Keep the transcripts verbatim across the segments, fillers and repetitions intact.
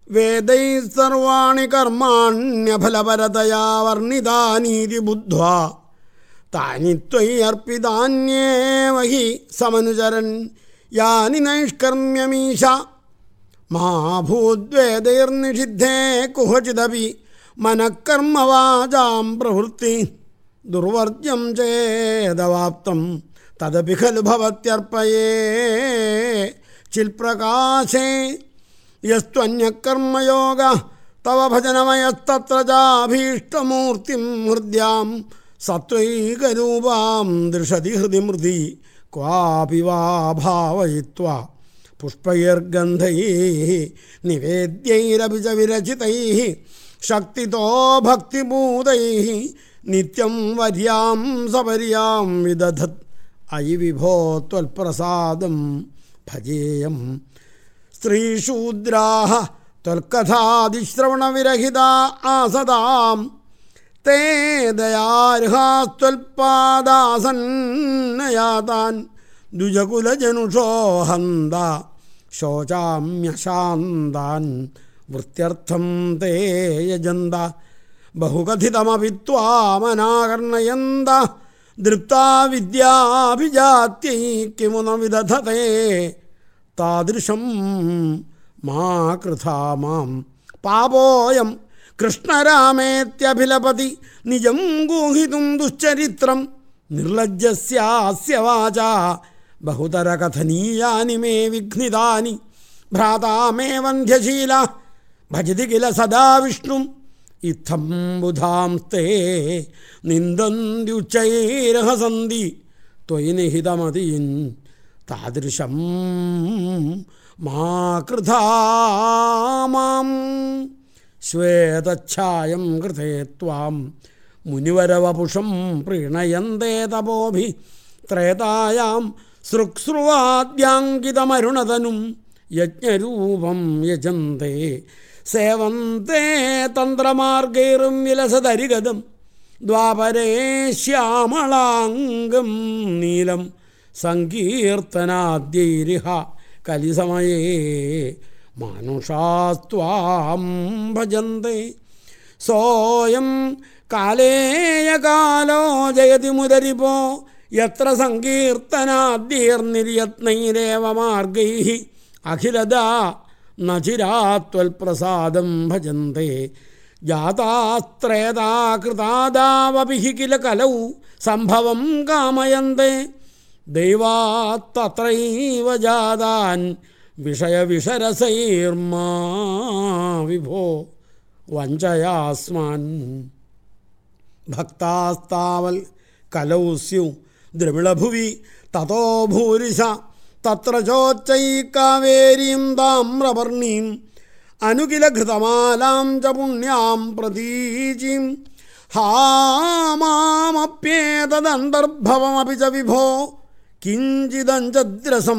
വേദൈ സർവാണി കർമാണ്യഫലപരതയാ വർണ്ണിതാനീതി ബുദ്ധ്വാ താനി ത്വയി അർപ്പിതാന്യേവ he സമനുചരൻ യാനി നൈഷ്കർമ്യമീശ മാ ഭൂദ്വേദൈർനിഷിദ്ധേ കുഹചിദപി മനഃകർമ്മവാചാം പ്രവൃത്തി ദുർവർജ്യം ചേദവാപ്തം തദപി ഖലു ഭവത്യർപ്പയേ ചിൽപ്രകാശേ യസ്ത്വന്യകർമ്മയോഗ തവ ഭജനമയസ്തത്ര ചാഭീഷ്ടമൂർത്തിം ഹൃദ്യാം സത്വൈകരൂപാം ദൃശതി ഹൃദി മൃതി ക്വാപി വാ ഭാവയിത്വാ പുഷ്പൈർഗന്ധൈഃ നിവേദ്യൈരപി ച വിരചിതൈഃ ശക്തിതോ ഭക്തിഭൂതൈഃ നിത്യം വര്യാം സപര്യാം വിദധത് അയി വിഭോ ത്വൽപ്രസാദം ഭജേയം. സ്ത്രീശൂദ്രാഃ ത്വൽകഥാദിശ്രവണവിരഹിതാ ആസതാം തേ ദയാർഹാസ്ത്വൽപാദാസന്നയാതാൻ ദ്വിജകുലജനുഷോ ഹന്ത ശോചാമ്യശാന്താൻ വൃത്യർത്ഥം തേ യജന്ത ബഹുകഥിതമപി ത്വാമനാകർണയന്ത ദൃപ്താ വിദ്യാഭിജാത്യൈ കിമു ന വിദധതേ താദൃശം മാ കൃഥാ മാം പാപോയം കൃഷ്ണരാമേത്യഭിലപതി നിജം ഗൂഹിതും ദുശ്ചരിത്രം നിർലജ്ജസ്യാസ്യ വാചാ ബഹുതര കഥനീയാനി മേ വിഘ്നിതാനി ഭ്രാതാ മേ വന്ധ്യശീല ഭജതി കില സദാ വിഷ്ണും ഇത്തം ബുധാംസ്തേ നിന്ദന്ത്യുച്ചൈരഹസന്തി ത്വയി നിഹിതമതിൻ താദൃശം മാ കൃഥാ മാം. ശ്വേതച്ഛായം കൃതേ ത്വാം മുനിവരവപുഷം പ്രീണയന്തേ തപോഭി ത്രേതായാം സൃക്സ്രുവാദ്യാങ്കിതമരുണതനും യജ്ഞരൂപം യജന്തേ സേവന്തേ തന്ത്രമാർഗൈർം വിലസതരിഗതം ദ്വാപരേ ശ്യാമളാംഗം നീലം സങ്കീർത്തനാദ്യൈരിഹ കലിസമയേ മാനുഷാസ്ത്വാം ഭജന്തേ. സോയം കാലേയകാലോ ജയതി മുദരിപോ യത്ര സങ്കീർത്തനാദ്യൈർനിര്യത്നൈരേവ മാർഗൈഃ അഖിലദാ നചിരാത്വൽപ്രസാദം ഭജന്തേ. ജാതാസ്ത്രേതാ കൃതാദാവപി കില കലൗ സംഭവം കാമയന്തേ ദൈവാത്തത്രൈവ ജാതാൻ വിഷയവിഷരസൈർമാ വിഭോ വഞ്ചയാസ്മാൻ. ഭക്താസ്താവൽ കലൗ സ്യു ദ്രവിളഭുവി തതോ ഭൂരിശ തത്ര ചോച്ചൈകാവേരീം താമ്രവർണീം അനുകില ഘൃതമാലാം ച പുണ്യാം പ്രതീചീം. ഹാ മാമപ്യേതദന്തർഭവമപി ച വിഭോ കിഞ്ചിദഞ്ചദ്രസം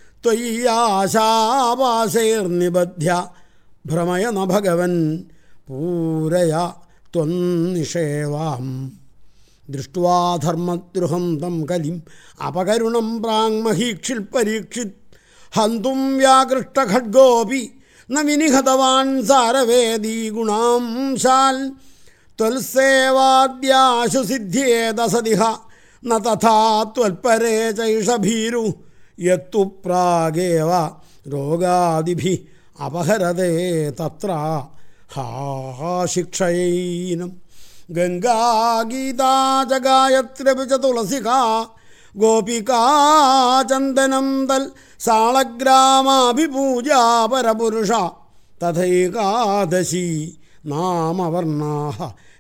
ത്വയ്യാശാപാശൈർനിബധ്യ ഭ്രമയ ന ഭഗവൻ പൂരയ ത്വന്നിഷേവാം. ദൃഷ്ട്വാ ധർമ്മദ്രുഹം തം കലിം അപകരുണം പ്രാങ്മഹീക്ഷിൽപരീക്ഷിത് ഹന്തും വ്യാകൃഷ്ടഖഡ്ഗോപി ന വിനിഹതവാൻ സാരവേദീ ഗുണാംശാൽ. ത്വൽസേവാദ്യാശു സിദ്ധ്യേദസദിഹ ന തഥാ ത്വൽപരേ ചൈഷഭീരു യത്തു പ്രാഗേവ രോഗാദിഭിഃ അപഹരതേ തത്ര ഹാ ശിക്ഷയൈനം. ഗംഗാഗീതാ ച ഗായത്ര്യപി ച തുളസികാ ഗോപികാ ചന്ദനം തൽ സാളഗ്രാമാഭിപൂജാ പരപുരുഷ തഥൈകാദശി നാമവർണാഃ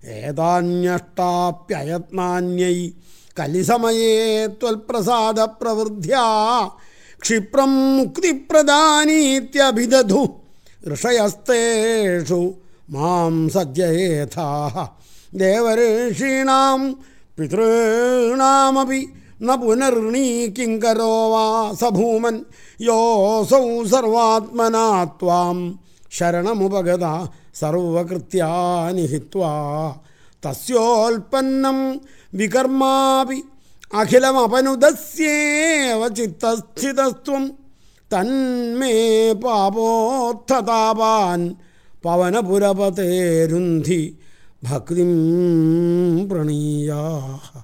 ഏതാന്യഷ്ടാപ്യയത്നാന്യൈ കലിസമയേ ത്വൽപ്രസാദ പ്രവൃദ്ധ്യാ ക്ഷിപ്രം മുക്തിപ്രദാനീത്യഭിദധു ഋഷയസ്തേഷു മാം സജ്ജയേഥാഃ. ദേവർഷീണാം പിതॄണാമപി ന പുനർണീ കിങ്കരോ വാ സഭൂമൻ യോസൗ സർവാത്മനാ ത്വാം ശരണമുപഗത സർവകൃത്യാനി ഹിത്വാ. തസ്യോൽപ്പന്നം വികർമാപി അഖിലമപനുദസ്യേവ ചിത്തസ്ഥിതസ്ത്വം തന്മേ പാപോത്ഥതാപാൻ പവനപുരപതേരുന്ധി ഭക്തിം പ്രണീയാ.